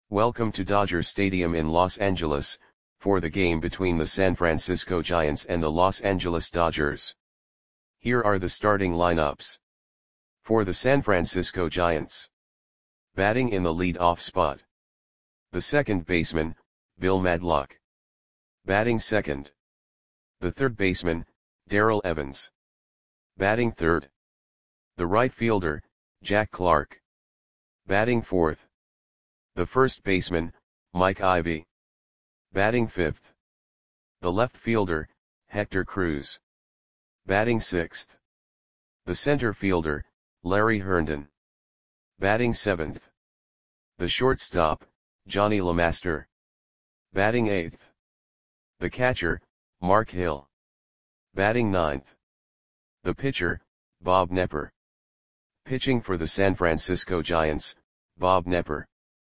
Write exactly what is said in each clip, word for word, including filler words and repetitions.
Welcome to Dodger Stadium in Los Angeles, for the game between the San Francisco Giants and the Los Angeles Dodgers. Here are the starting lineups. For the San Francisco Giants. Batting in the lead-off spot. The second baseman, Bill Madlock. Batting second. The third baseman, Darrell Evans. Batting third. The right fielder, Jack Clark. Batting fourth. The first baseman, Mike Ivy. Batting fifth. The left fielder, Hector Cruz. Batting sixth. The center fielder, Larry Herndon. Batting seventh. The shortstop, Johnny LeMaster. Batting eighth. The catcher, Mark Hill. Batting ninth. The pitcher, Bob Knepper. Pitching for the San Francisco Giants, Bob Knepper.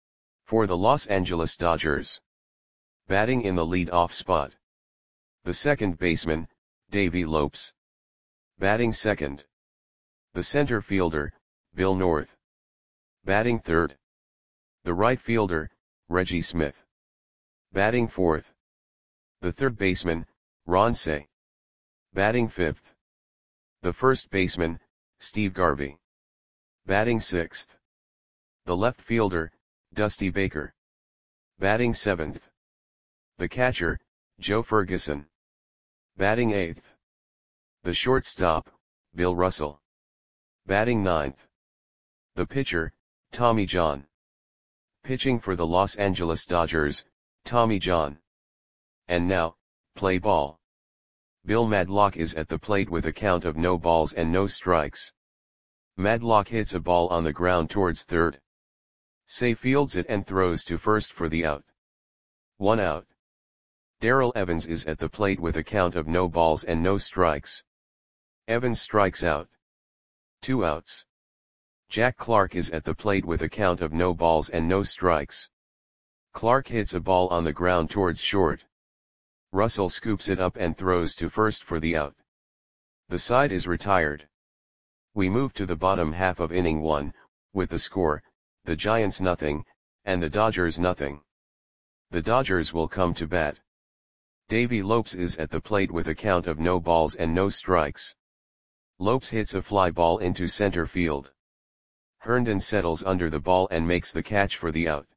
For the Los Angeles Dodgers. Batting in the lead-off spot. The second baseman, Davey Lopes. Batting second. The center fielder, Bill North. Batting third. The right fielder, Reggie Smith. Batting fourth. The third baseman, Ron Cey. Batting fifth. The first baseman, Steve Garvey. Batting sixth. The left fielder, Dusty Baker. Batting seventh. The catcher, Joe Ferguson. Batting eighth. The shortstop, Bill Russell. Batting ninth. The pitcher, Tommy John. Pitching for the Los Angeles Dodgers, Tommy John. And now, play ball. Bill Madlock is at the plate with a count of no balls and no strikes. Madlock hits a ball on the ground towards third. Cey fields it and throws to first for the out. One out. Darrell Evans is at the plate with a count of no balls and no strikes. Evans strikes out. Two outs. Jack Clark is at the plate with a count of no balls and no strikes. Clark hits a ball on the ground towards short. Russell scoops it up and throws to first for the out. The side is retired. We move to the bottom half of inning one, with the score, the Giants nothing, and the Dodgers nothing. The Dodgers will come to bat. Davey Lopes is at the plate with a count of no balls and no strikes. Lopes hits a fly ball into center field. Herndon settles under the ball and makes the catch for the out.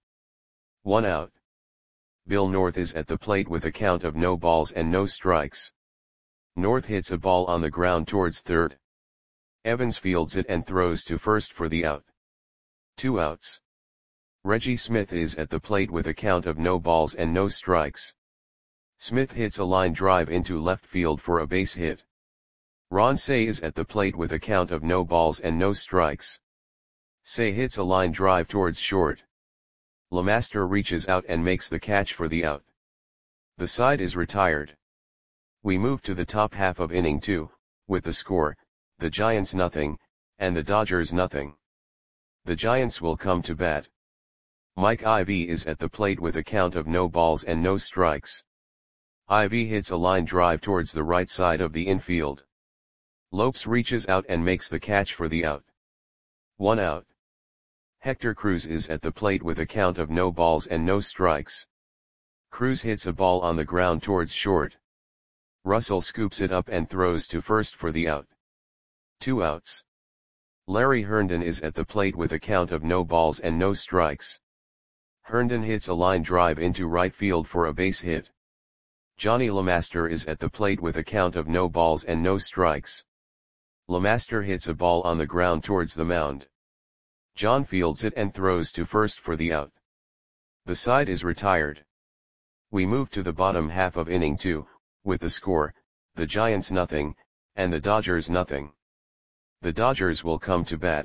One out. Bill North is at the plate with a count of no balls and no strikes. North hits a ball on the ground towards third. Evans fields it and throws to first for the out. Two outs. Reggie Smith is at the plate with a count of no balls and no strikes. Smith hits a line drive into left field for a base hit. Ron Cey is at the plate with a count of no balls and no strikes. Cey hits a line drive towards short. LeMaster reaches out and makes the catch for the out. The side is retired. We move to the top half of inning two, with the score, the Giants nothing, and the Dodgers nothing. The Giants will come to bat. Mike Ivy is at the plate with a count of no balls and no strikes. Ivy hits a line drive towards the right side of the infield. Lopes reaches out and makes the catch for the out. One out. Hector Cruz is at the plate with a count of no balls and no strikes. Cruz hits a ball on the ground towards short. Russell scoops it up and throws to first for the out. Two outs. Larry Herndon is at the plate with a count of no balls and no strikes. Herndon hits a line drive into right field for a base hit. Johnny LeMaster is at the plate with a count of no balls and no strikes. LeMaster hits a ball on the ground towards the mound. John fields it and throws to first for the out. The side is retired. We move to the bottom half of inning two, with the score, the Giants nothing, and the Dodgers nothing. The Dodgers will come to bat.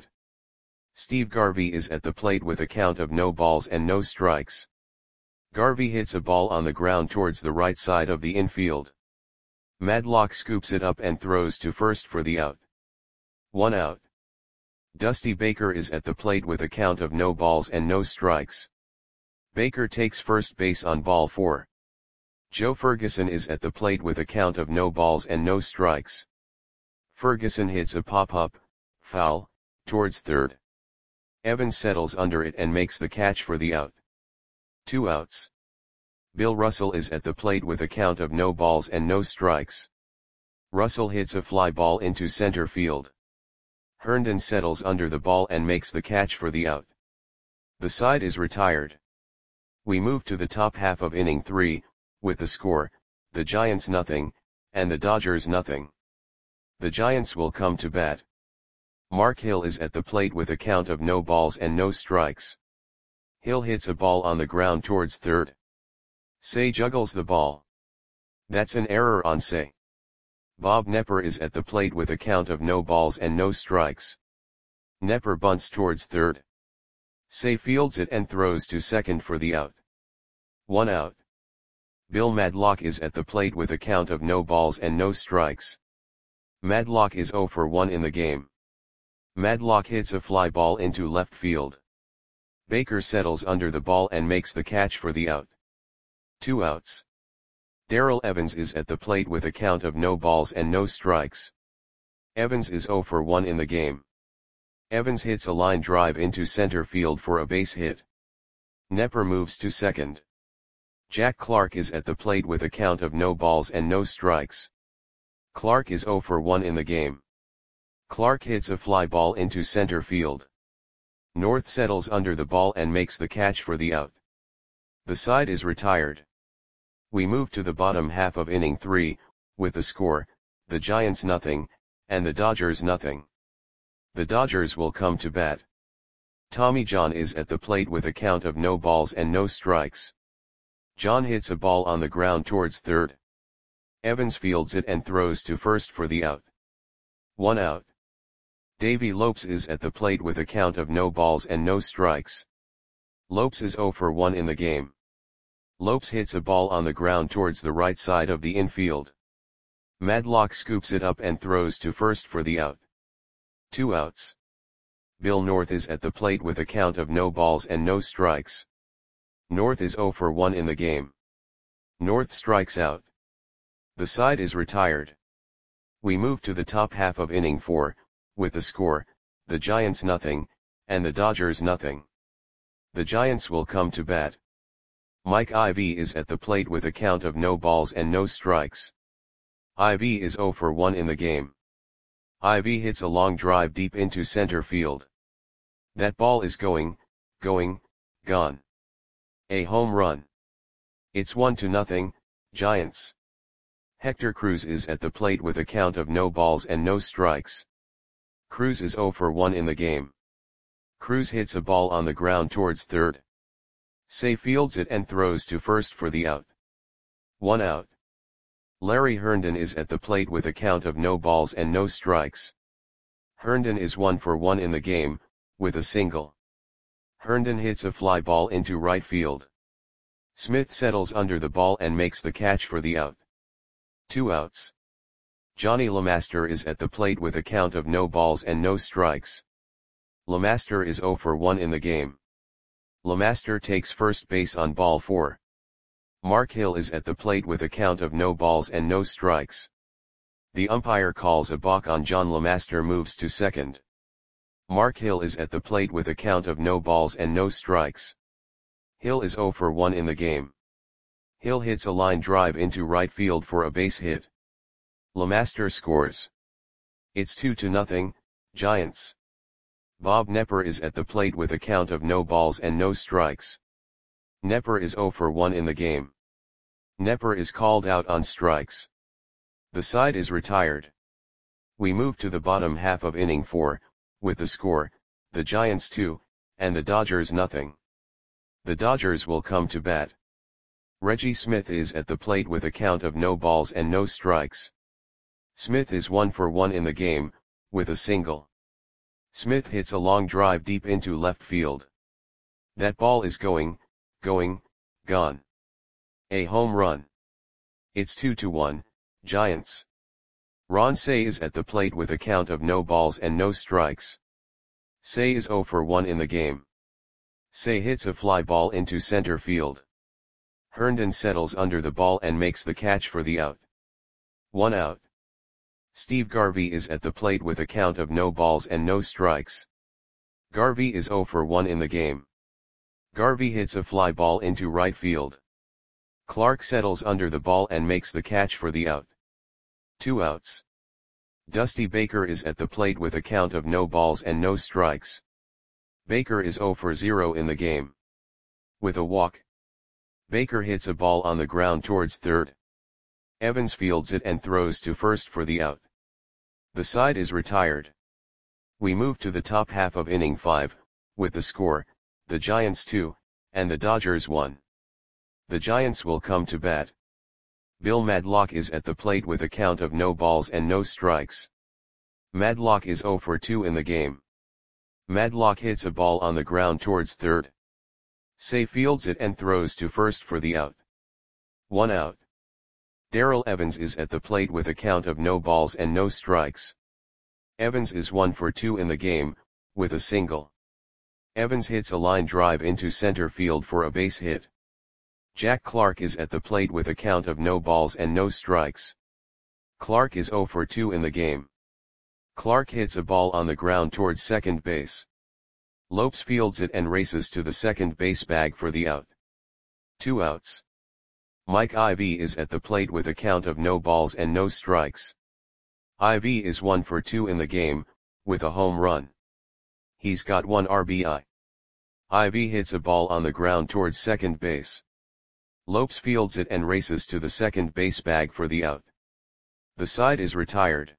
Steve Garvey is at the plate with a count of no balls and no strikes. Garvey hits a ball on the ground towards the right side of the infield. Madlock scoops it up and throws to first for the out. One out. Dusty Baker is at the plate with a count of no balls and no strikes. Baker takes first base on ball four. Joe Ferguson is at the plate with a count of no balls and no strikes. Ferguson hits a pop-up, foul, towards third. Evans settles under it and makes the catch for the out. Two outs. Bill Russell is at the plate with a count of no balls and no strikes. Russell hits a fly ball into center field. Herndon settles under the ball and makes the catch for the out. The side is retired. We move to the top half of inning three, with the score, the Giants nothing, and the Dodgers nothing. The Giants will come to bat. Mark Hill is at the plate with a count of no balls and no strikes. Hill hits a ball on the ground towards third. Say juggles the ball. That's an error on Say. Bob Knepper is at the plate with a count of no balls and no strikes. Knepper bunts towards third. Say fields it and throws to second for the out. One out. Bill Madlock is at the plate with a count of no balls and no strikes. Madlock is oh for one in the game. Madlock hits a fly ball into left field. Baker settles under the ball and makes the catch for the out. Two outs. Darrell Evans is at the plate with a count of no balls and no strikes. Evans is oh for one in the game. Evans hits a line drive into center field for a base hit. Knepper moves to second. Jack Clark is at the plate with a count of no balls and no strikes. Clark is oh for one in the game. Clark hits a fly ball into center field. North settles under the ball and makes the catch for the out. The side is retired. We move to the bottom half of inning three, with the score, the Giants nothing, and the Dodgers nothing. The Dodgers will come to bat. Tommy John is at the plate with a count of no balls and no strikes. John hits a ball on the ground towards third. Evans fields it and throws to first for the out. One out. Davey Lopes is at the plate with a count of no balls and no strikes. Lopes is oh for one in the game. Lopes hits a ball on the ground towards the right side of the infield. Madlock scoops it up and throws to first for the out. Two outs. Bill North is at the plate with a count of no balls and no strikes. North is oh for one in the game. North strikes out. The side is retired. We move to the top half of inning four, with the score, the Giants nothing, and the Dodgers nothing. The Giants will come to bat. Mike Ivy is at the plate with a count of no balls and no strikes. Ivy is oh for one in the game. Ivy hits a long drive deep into center field. That ball is going, going, gone. A home run. It's one to nothing, Giants. Hector Cruz is at the plate with a count of no balls and no strikes. Cruz is oh for one in the game. Cruz hits a ball on the ground towards third. Say fields it and throws to first for the out. One out. Larry Herndon is at the plate with a count of no balls and no strikes. Herndon is one for one in the game, with a single. Herndon hits a fly ball into right field. Smith settles under the ball and makes the catch for the out. Two outs. Johnny LeMaster is at the plate with a count of no balls and no strikes. LeMaster is oh for one in the game. LeMaster takes first base on ball four. Mark Hill is at the plate with a count of no balls and no strikes. The umpire calls a balk on John LeMaster, moves to second. Mark Hill is at the plate with a count of no balls and no strikes. Hill is oh for one in the game. Hill hits a line drive into right field for a base hit. LeMaster scores. It's two to nothing, Giants. Bob Knepper is at the plate with a count of no balls and no strikes. Knepper is oh for one in the game. Knepper is called out on strikes. The side is retired. We move to the bottom half of inning four, with the score, the Giants two, and the Dodgers nothing. The Dodgers will come to bat. Reggie Smith is at the plate with a count of no balls and no strikes. Smith is one for one in the game, with a single. Smith hits a long drive deep into left field. That ball is going, going, gone. A home run. It's two to one, Giants. Ron Cey is at the plate with a count of no balls and no strikes. Cey is oh for one in the game. Cey hits a fly ball into center field. Herndon settles under the ball and makes the catch for the out. One out. Steve Garvey is at the plate with a count of no balls and no strikes. Garvey is oh for one in the game. Garvey hits a fly ball into right field. Clark settles under the ball and makes the catch for the out. Two outs. Dusty Baker is at the plate with a count of no balls and no strikes. Baker is zero for zero in the game. With a walk, Baker hits a ball on the ground towards third. Evans fields it and throws to first for the out. The side is retired. We move to the top half of inning five, with the score, the Giants two, and the Dodgers one. The Giants will come to bat. Bill Madlock is at the plate with a count of no balls and no strikes. Madlock is zero for two in the game. Madlock hits a ball on the ground towards third. Say fields it and throws to first for the out. One out. Darrell Evans is at the plate with a count of no balls and no strikes. Evans is one for two in the game, with a single. Evans hits a line drive into center field for a base hit. Jack Clark is at the plate with a count of no balls and no strikes. Clark is zero for two in the game. Clark hits a ball on the ground towards second base. Lopes fields it and races to the second base bag for the out. Two outs. Mike Ivy is at the plate with a count of no balls and no strikes. Ivy is one for two in the game, with a home run. He's got one R B I. Ivy hits a ball on the ground towards second base. Lopes fields it and races to the second base bag for the out. The side is retired.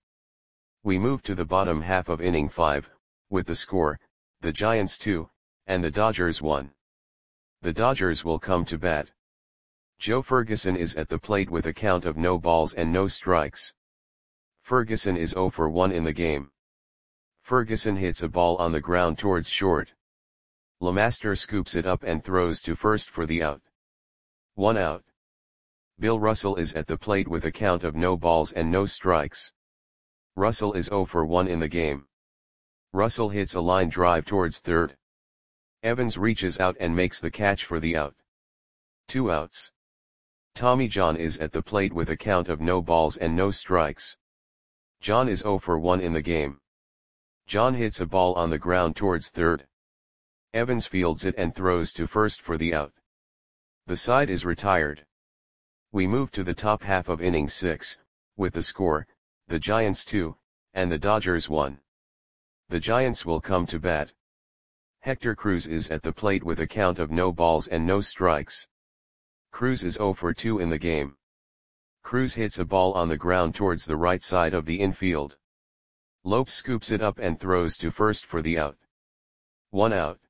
We move to the bottom half of inning five, with the score, the Giants two, and the Dodgers one. The Dodgers will come to bat. Joe Ferguson is at the plate with a count of no balls and no strikes. Ferguson is zero for one in the game. Ferguson hits a ball on the ground towards short. LeMaster scoops it up and throws to first for the out. One out. Bill Russell is at the plate with a count of no balls and no strikes. Russell is zero for one in the game. Russell hits a line drive towards third. Evans reaches out and makes the catch for the out. Two outs. Tommy John is at the plate with a count of no balls and no strikes. John is zero for one in the game. John hits a ball on the ground towards third. Evans fields it and throws to first for the out. The side is retired. We move to the top half of inning six, with the score, the Giants two, and the Dodgers one. The Giants will come to bat. Hector Cruz is at the plate with a count of no balls and no strikes. Cruz is zero for two in the game. Cruz hits a ball on the ground towards the right side of the infield. Lopes scoops it up and throws to first for the out. One out.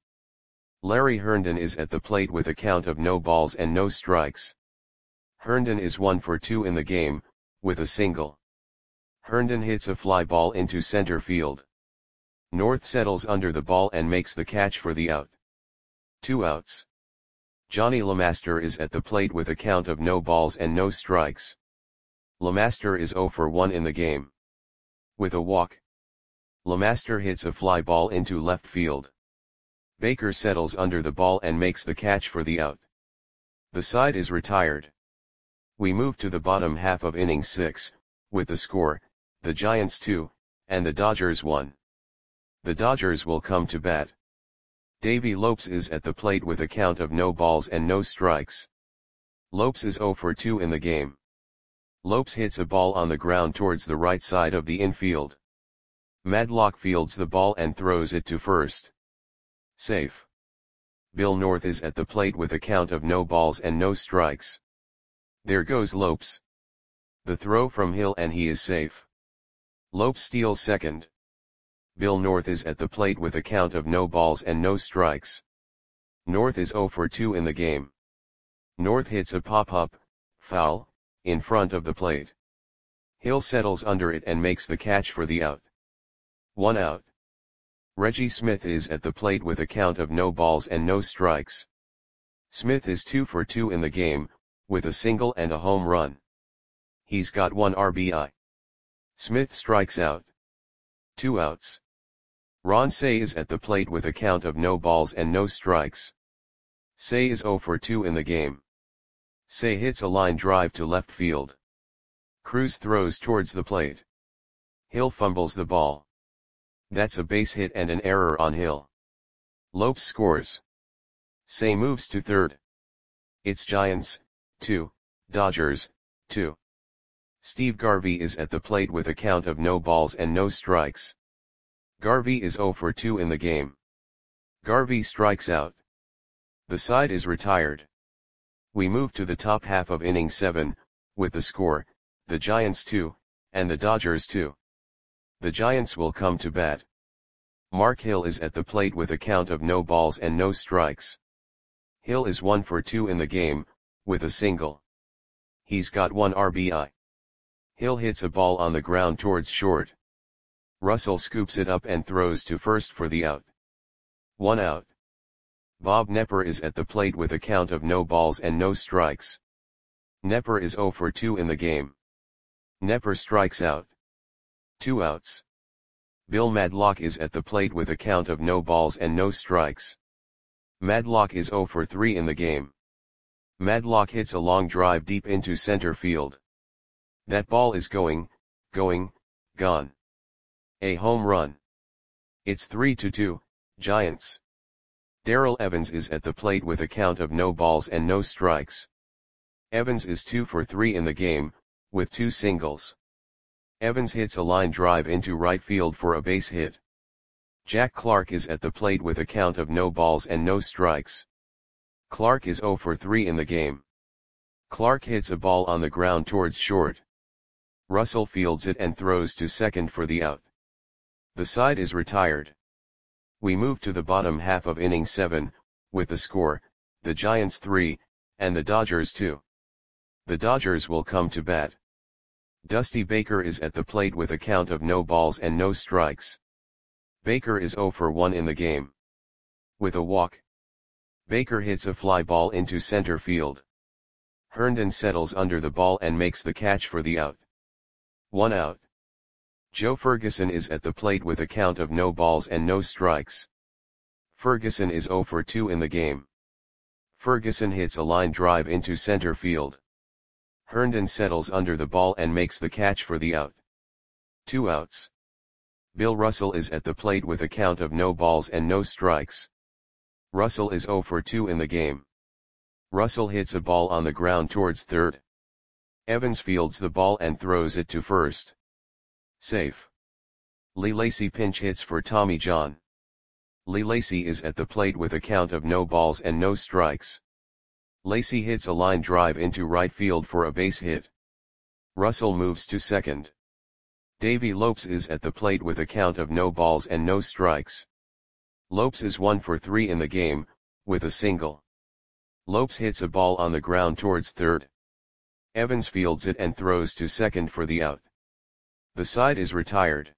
Larry Herndon is at the plate with a count of no balls and no strikes. Herndon is one for two in the game, with a single. Herndon hits a fly ball into center field. North settles under the ball and makes the catch for the out. Two outs. Johnny LeMaster is at the plate with a count of no balls and no strikes. LeMaster is zero for one in the game. With a walk, LeMaster hits a fly ball into left field. Baker settles under the ball and makes the catch for the out. The side is retired. We move to the bottom half of inning six, with the score, the Giants two, and the Dodgers one. The Dodgers will come to bat. Davey Lopes is at the plate with a count of no balls and no strikes. Lopes is zero for two in the game. Lopes hits a ball on the ground towards the right side of the infield. Madlock fields the ball and throws it to first. Safe. Bill North is at the plate with a count of no balls and no strikes. There goes Lopes. The throw from Hill and he is safe. Lopes steals second. Bill North is at the plate with a count of no balls and no strikes. North is zero for two in the game. North hits a pop-up, foul, in front of the plate. Hill settles under it and makes the catch for the out. One out. Reggie Smith is at the plate with a count of no balls and no strikes. Smith is two for two in the game, with a single and a home run. He's got one R B I. Smith strikes out. Two outs. Ron Cey is at the plate with a count of no balls and no strikes. Cey is zero for two in the game. Cey hits a line drive to left field. Cruz throws towards the plate. Hill fumbles the ball. That's a base hit and an error on Hill. Lopes scores. Say moves to third. It's Giants, two, Dodgers, two. Steve Garvey is at the plate with a count of no balls and no strikes. Garvey is zero for two in the game. Garvey strikes out. The side is retired. We move to the top half of inning seven, with the score, the Giants two, and the Dodgers two. The Giants will come to bat. Mark Hill is at the plate with a count of no balls and no strikes. Hill is one for two in the game, with a single. He's got one R B I. Hill hits a ball on the ground towards short. Russell scoops it up and throws to first for the out. One out. Bob Knepper is at the plate with a count of no balls and no strikes. Knepper is zero for two in the game. Knepper strikes out. Two outs. Bill Madlock is at the plate with a count of no balls and no strikes. Madlock is zero for three in the game. Madlock hits a long drive deep into center field. That ball is going, going, gone. A home run. It's three to two, Giants. Darrell Evans is at the plate with a count of no balls and no strikes. Evans is two for three in the game, with two singles. Evans hits a line drive into right field for a base hit. Jack Clark is at the plate with a count of no balls and no strikes. Clark is zero for three in the game. Clark hits a ball on the ground towards short. Russell fields it and throws to second for the out. The side is retired. We move to the bottom half of inning seven, with the score, the Giants three, and the Dodgers two. The Dodgers will come to bat. Dusty Baker is at the plate with a count of no balls and no strikes. Baker is zero for one in the game. With a walk. Baker hits a fly ball into center field. Herndon settles under the ball and makes the catch for the out. One out. Joe Ferguson is at the plate with a count of no balls and no strikes. Ferguson is zero for two in the game. Ferguson hits a line drive into center field. Herndon settles under the ball and makes the catch for the out. Two outs. Bill Russell is at the plate with a count of no balls and no strikes. Russell is zero for two in the game. Russell hits a ball on the ground towards third. Evans fields the ball and throws it to first. Safe. Lee Lacy pinch hits for Tommy John. Lee Lacy is at the plate with a count of no balls and no strikes. Lacy hits a line drive into right field for a base hit. Russell moves to second. Davey Lopes is at the plate with a count of no balls and no strikes. Lopes is one for three in the game, with a single. Lopes hits a ball on the ground towards third. Evans fields it and throws to second for the out. The side is retired.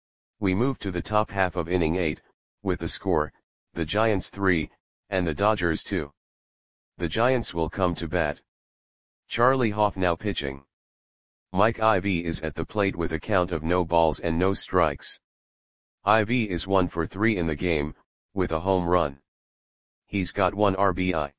We move to the top half of inning eight, with the score, the Giants three, and the Dodgers two. The Giants will come to bat. Charlie Hoff now pitching. Mike Ivy is at the plate with a count of no balls and no strikes. Ivy is one for three in the game, with a home run. He's got one R B I.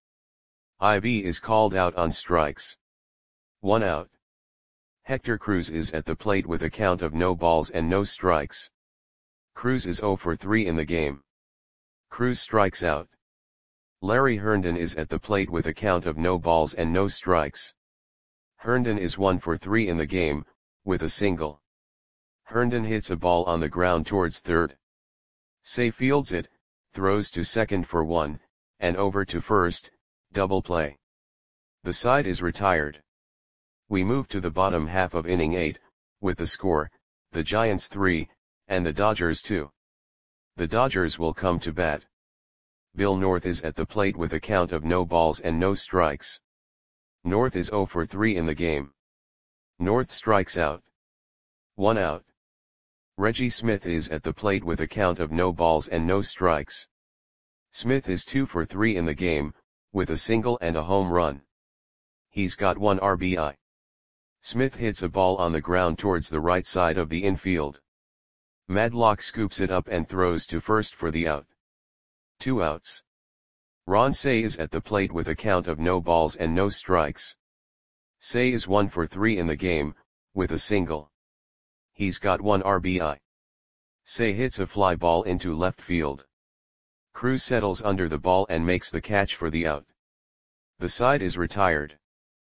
Ivy is called out on strikes. One out. Hector Cruz is at the plate with a count of no balls and no strikes. Cruz is zero for three in the game. Cruz strikes out. Larry Herndon is at the plate with a count of no balls and no strikes. Herndon is one for three in the game, with a single. Herndon hits a ball on the ground towards third. Say fields it, throws to second for one, and over to first, double play. The side is retired. We move to the bottom half of inning eight, with the score, the Giants three, and the Dodgers two. The Dodgers will come to bat. Bill North is at the plate with a count of no balls and no strikes. North is zero for three in the game. North strikes out. One out. Reggie Smith is at the plate with a count of no balls and no strikes. Smith is two for three in the game, with a single and a home run. He's got one R B I. Smith hits a ball on the ground towards the right side of the infield. Madlock scoops it up and throws to first for the out. Two outs. Ron Cey is at the plate with a count of no balls and no strikes. Cey is one for three in the game, with a single. He's got one R B I. Cey hits a fly ball into left field. Cruz settles under the ball and makes the catch for the out. The side is retired.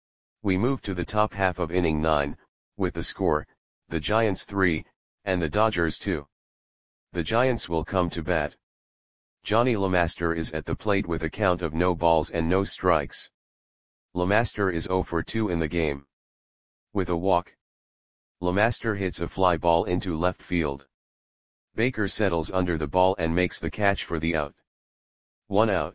We move to the top half of inning nine, with the score, the Giants three, and the Dodgers two. The Giants will come to bat. Johnny LeMaster is at the plate with a count of no balls and no strikes. LeMaster is oh for two in the game. With a walk, LeMaster hits a fly ball into left field. Baker settles under the ball and makes the catch for the out. One out.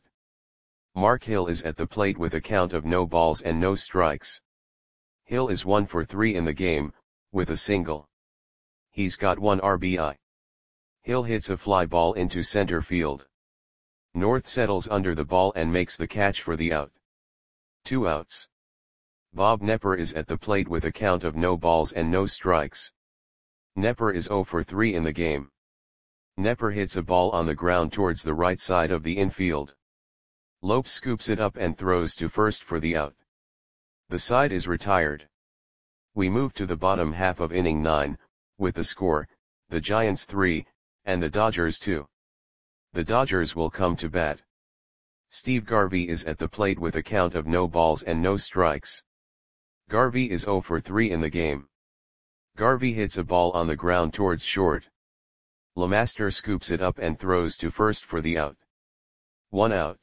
Mark Hill is at the plate with a count of no balls and no strikes. Hill is one for three in the game, with a single. He's got one R B I. Hill hits a fly ball into center field. North settles under the ball and makes the catch for the out. Two outs. Bob Knepper is at the plate with a count of no balls and no strikes. Knepper is oh for three in the game. Knepper hits a ball on the ground towards the right side of the infield. Lopes scoops it up and throws to first for the out. The side is retired. We move to the bottom half of inning nine, with the score, the Giants three, and the Dodgers two. The Dodgers will come to bat. Steve Garvey is at the plate with a count of no balls and no strikes. Garvey is oh for three in the game. Garvey hits a ball on the ground towards short. LeMaster scoops it up and throws to first for the out. One out.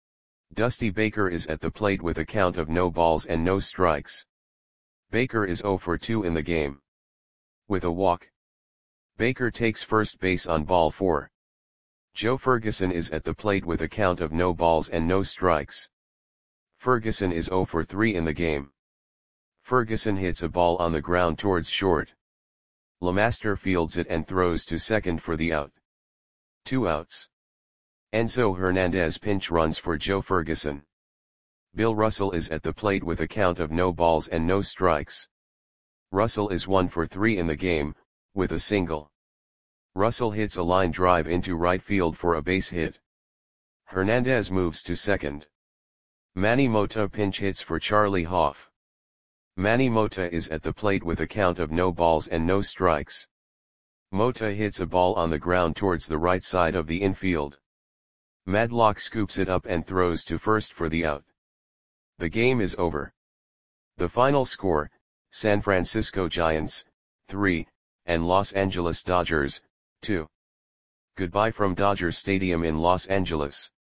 Dusty Baker is at the plate with a count of no balls and no strikes. Baker is oh for two in the game. With a walk, Baker takes first base on ball four. Joe Ferguson is at the plate with a count of no balls and no strikes. Ferguson is oh for three in the game. Ferguson hits a ball on the ground towards short. LeMaster fields it and throws to second for the out. Two outs. Enzo Hernandez pinch runs for Joe Ferguson. Bill Russell is at the plate with a count of no balls and no strikes. Russell is one for three in the game, with a single. Russell hits a line drive into right field for a base hit. Hernandez moves to second. Manny Mota pinch hits for Charlie Hoff. Manny Mota is at the plate with a count of no balls and no strikes. Mota hits a ball on the ground towards the right side of the infield. Madlock scoops it up and throws to first for the out. The game is over. The final score, San Francisco Giants, three, and Los Angeles Dodgers, two. Goodbye from Dodger Stadium in Los Angeles.